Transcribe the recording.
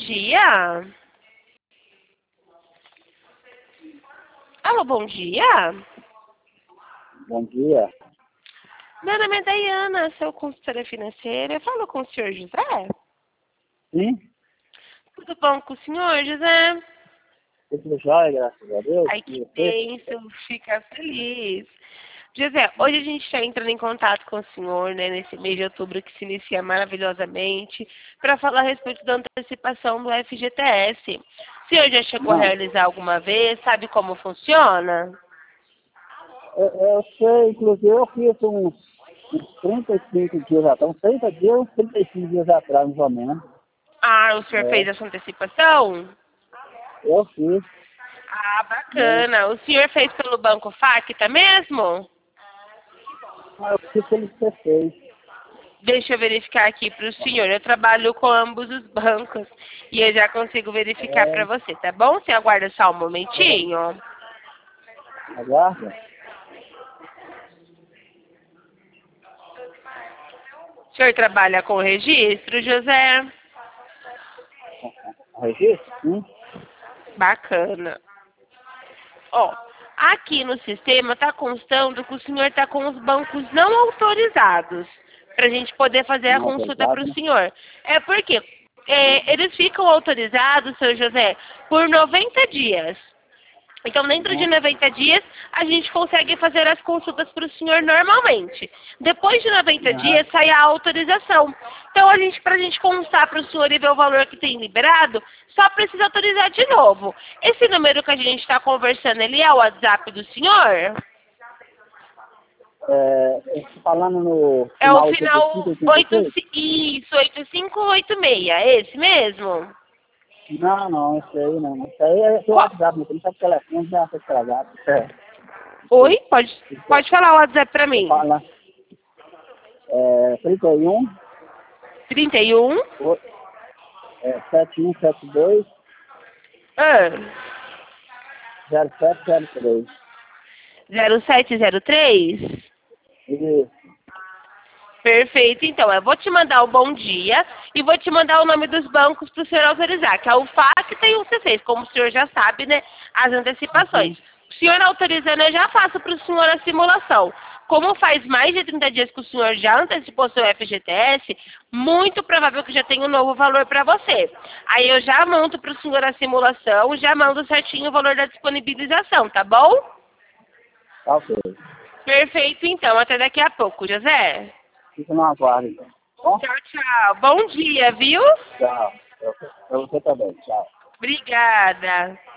dia. Alô, bom dia. Bom dia. Meu nome é Dayana, sou consultora financeira. Eu falo com o senhor José? Sim? Tudo bom com o senhor, José? Tudo jóia, graças a Deus. Ai, E que você? bênção, fica feliz. José, hoje a gente está entrando em contato com o senhor, né, nesse mês de outubro que se inicia maravilhosamente, para falar a respeito da antecipação do FGTS. O senhor já chegou a Não, realizar alguma vez? Sabe como funciona? eu sei, inclusive eu fiz uns 35 dias atrás, uns 30 dias, uns 35 dias atrás, mais ou menos. Ah, o senhor fez É, essa antecipação? eu fiz, Ah, né? bacana. O senhor fez pelo Banco Facta mesmo? Mas eu fiz pelo que você fez. Deixa eu verificar aqui para o senhor. Eu trabalho com ambos os bancos e eu já consigo verificar para É, você, tá bom? Você aguarda só um momentinho. aguarda. O senhor trabalha com registro, José? Registro? Sim? Bacana. Ó, aqui no sistema está constando que o senhor está com os bancos não autorizados para a gente poder fazer a Não consulta para autorizado, o né? senhor. É porque eles ficam autorizados, seu José, por 90 dias. Então, dentro de Uhum. 90 dias, a gente consegue fazer as consultas para o senhor normalmente. Depois de 90 Aham. dias, sai a autorização. Então, para a gente constar para o senhor e ver o valor que tem liberado, só precisa autorizar de novo. Esse número que a gente está conversando, ele é o WhatsApp do senhor? Falando no É o final 85, final 86? isso, 8586, é esse mesmo? Não, não, isso aí não. Isso aí é seu Qual? WhatsApp, não tem só o telefone, já foi estragado. Oi? Pode Você falar o WhatsApp para mim. fala 31, 31 7172, ah, 0703. 0703? Isso. Perfeito, então, eu vou te mandar o bom dia e vou te mandar o nome dos bancos para o senhor autorizar, que é o FAC e o C6, como o senhor já sabe, né, as antecipações. Uhum. O senhor autorizando, eu já faço para o senhor a simulação. Como faz mais de 30 dias que o senhor já antecipou seu FGTS, muito provável que já tenha um novo valor para você. Aí eu já monto para o senhor a simulação, já mando certinho o valor da disponibilização, tá bom? Tá ok. Perfeito, então, até daqui a pouco, José. Fica no aguardo, então. Bom? Tchau, tchau. Bom dia, viu? Tchau. Pra você também. Tchau. Obrigada.